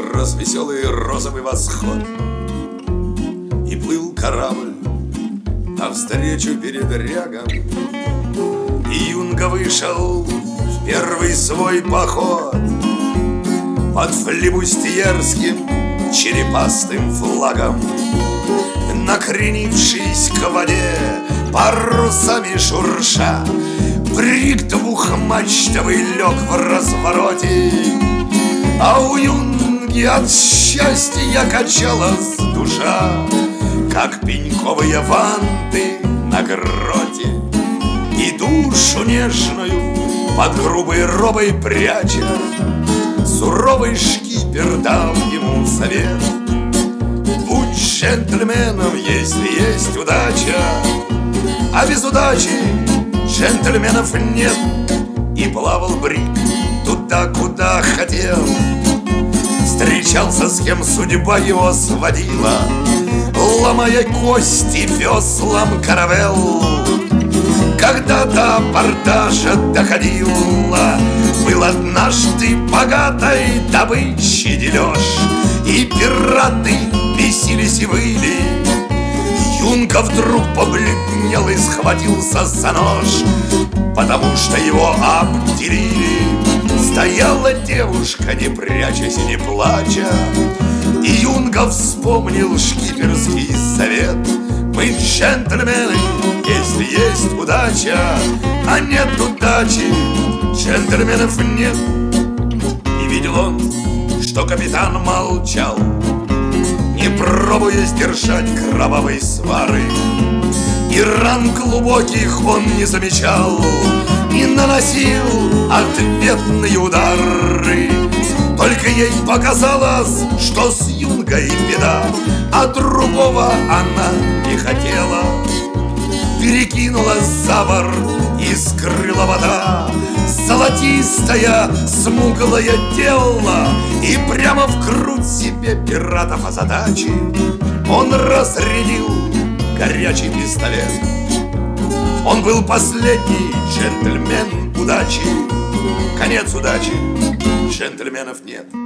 развеселый розовый восход. И плыл корабль навстречу передрягам, и Юнга вышел в первый свой поход под флибустьерским черепастым флагом, накренившись к воде, парусами шурша. Бриг двухмачтовый лег в развороте, а у Юнги от счастья качалась душа, как пеньковые ванты на гроте. И душу нежную под грубой робой пряча, суровый шкипер дал ему совет: будь джентльменом, если есть удача, а без удачи джентльменов нет. И плавал Бриг туда, куда хотел, встречался с кем судьба его сводила, ломая кости веслам каравелл. Когда до абордажа доходила, был однажды богатой добычи дележ, и пираты бесились и выли. Юнга вдруг побледнел и схватился за нож, потому что его обделили. Стояла девушка, не прячась и не плача, и Юнга вспомнил шкиперский совет: мы джентльмены, если есть удача, а нет удачи, джентльменов нет. И видел он, что капитан молчал, не пробуя сдержать кровавой свары, и ран глубоких он не замечал, и наносил ответные удары. Только ей показалось, что с Юнгой беда, а другого она не хотела. Перекинулась за борт и скрыла вода золотистая, смуглое тело, и прямо в грудь себе пиратов озадачи он разрядил горячий пистолет. Он был последний джентльмен удачи. Конец удачи, джентльменов нет.